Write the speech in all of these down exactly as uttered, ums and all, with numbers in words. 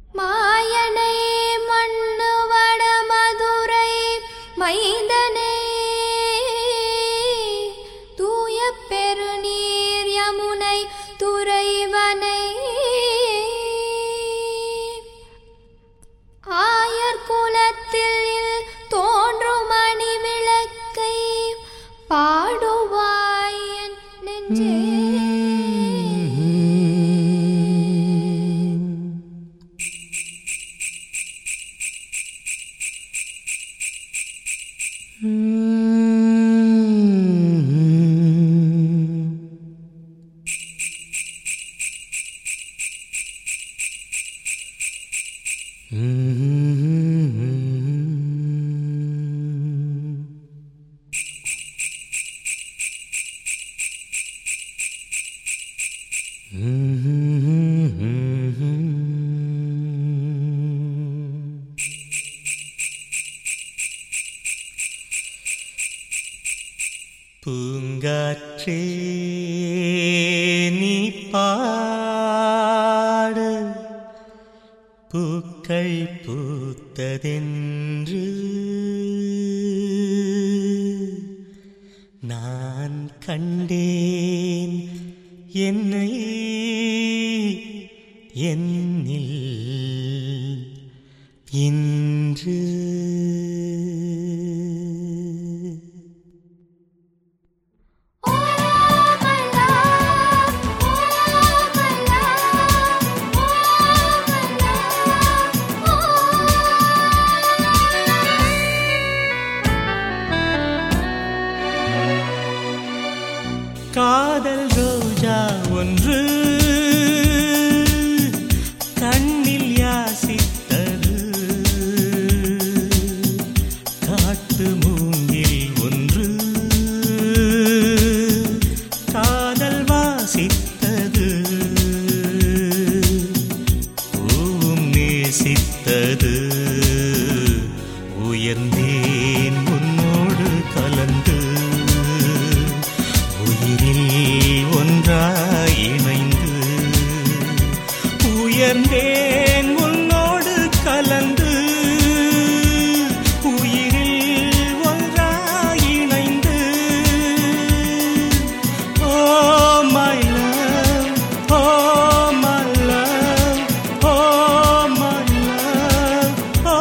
மாயனை மண்ணு வட மதுரை மைந்தனே தூய பெருநீர் யமுனை துறைவனை ஆயர் குலத்தில் தோன்றும் மணி விளக்கை பாடுவாய் என் நெஞ்சே. பூங்காற்றே நீ பாடு, பூக்கள் பூத்ததென்று நான் கண்டேன் என்னை என்னில் இன்று. காதல் ரோஜா ஒன்று கண்ணில் யாசித்தது, காட்டு மூங்கில் ஒன்று காதல் வாசித்தது, பூவும் நேசித்தது. உயர்ந்தேன் உன்னோடு கலந்து, உயிரில் ஒன்றாய் இணைந்து. உயர்ந்தேன் உன்னோடு கலந்து, உயிரில் ஒன்றாய் இணைந்து. Oh my love, oh my love, oh my love, oh.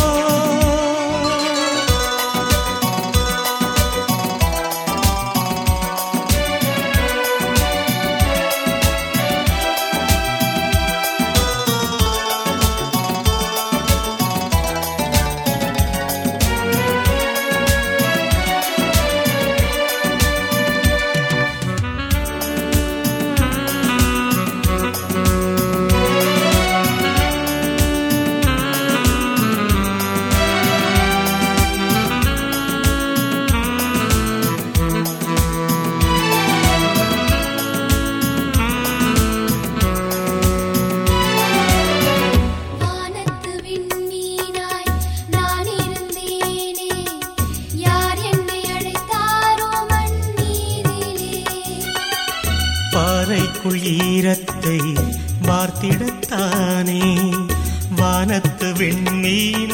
பாறைக்குள் ஈரத்தை வார்த்திடத்தானே வானத்து விண்மீன்